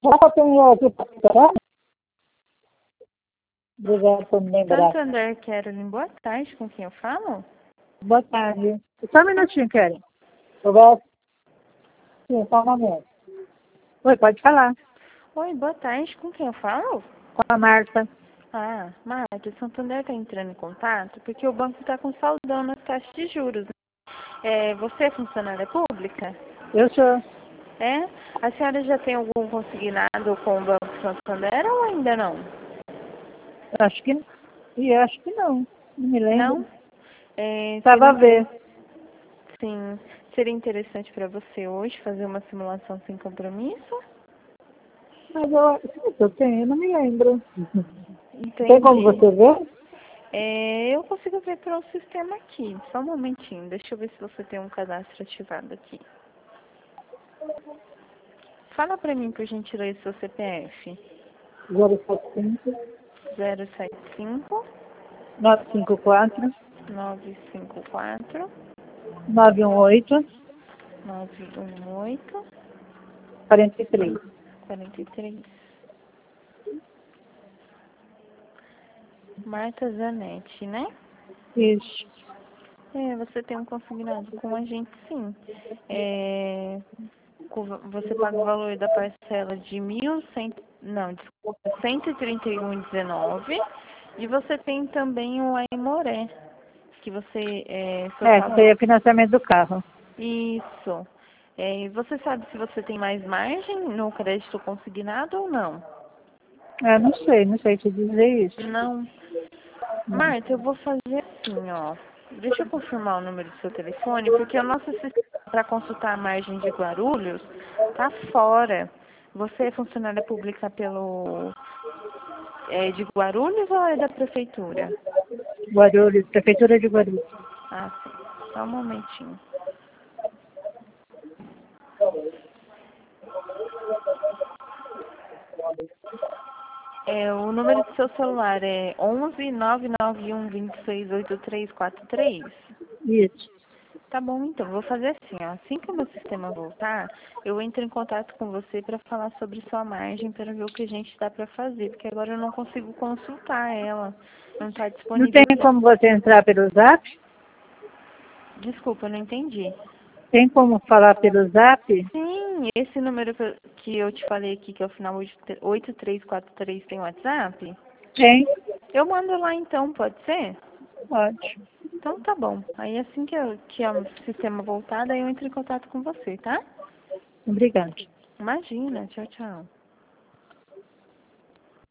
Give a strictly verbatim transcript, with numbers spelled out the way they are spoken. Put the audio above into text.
Será que eu tenho aqui para esperar? Obrigada por me lembrar. Santander, Caroline, boa tarde, com quem eu falo? Boa tarde. Só um minutinho, Karen. Roberto? Sim, só um momento. Oi, pode falar. Oi, boa tarde, com quem eu falo? Com a Marta. Ah, Marta, o Santander está entrando em contato porque o banco está com saldão nas taxas de juros. Né? É, você é funcionária pública? Eu sou. É? A senhora já tem algum consignado com o Banco Santander ou ainda não? Acho que, e acho que não. Não me lembro. Não? É, Estava seria, a ver. inter... Sim, seria interessante para você hoje fazer uma simulação sem compromisso? Mas eu acho que eu tenho, eu não me lembro. Tem como Entendi. você ver? É, eu consigo ver pelo sistema aqui. Só um momentinho. Deixa eu ver se você tem um cadastro ativado aqui. Fala pra mim, por gentileza, seu C P F. zero sete cinco, zero sete cinco, nove cinco quatro, nove cinco quatro, nove um oito, nove um oito, quarenta e três. quatro três. Marta Zanetti, né? Isso. É, você tem um consignado com a gente, sim. É, co- você paga o valor da parcela de mil cem, não, desculpa, cento e trinta e um e dezenove. E você tem também o Aimoré, que você, é, seu É, carro. seria financiamento do carro. Isso. É, e você sabe se você tem mais margem no crédito consignado ou não? É, não sei, não sei te dizer isso. Não. Marta, eu vou fazer assim, ó. Deixa eu confirmar o número do seu telefone, porque o nosso sistema para consultar a margem de Guarulhos tá fora. Você é funcionária pública pelo é, de Guarulhos ou é da prefeitura? Guarulhos, Prefeitura de Guarulhos. Ah, sim. Só um momentinho. É, o número do seu celular é onze, nove nove um, dois seis, oito três quatro três. Isso. Tá bom, então, vou fazer assim, ó. Assim que o meu sistema voltar, eu entro em contato com você para falar sobre sua margem, para ver o que a gente dá para fazer, porque agora eu não consigo consultar ela. Não está Não tem disponível. como você entrar pelo Zap? Desculpa, eu não entendi. Tem como falar pelo Zap? Sim, esse número que eu que eu te falei aqui, que é o final oito três quatro três, tem WhatsApp? Tem. Eu mando lá então, pode ser? Pode. Então tá bom. Aí assim que, eu, que o sistema voltar, daí eu entro em contato com você, tá? Obrigada. Imagina, tchau, tchau.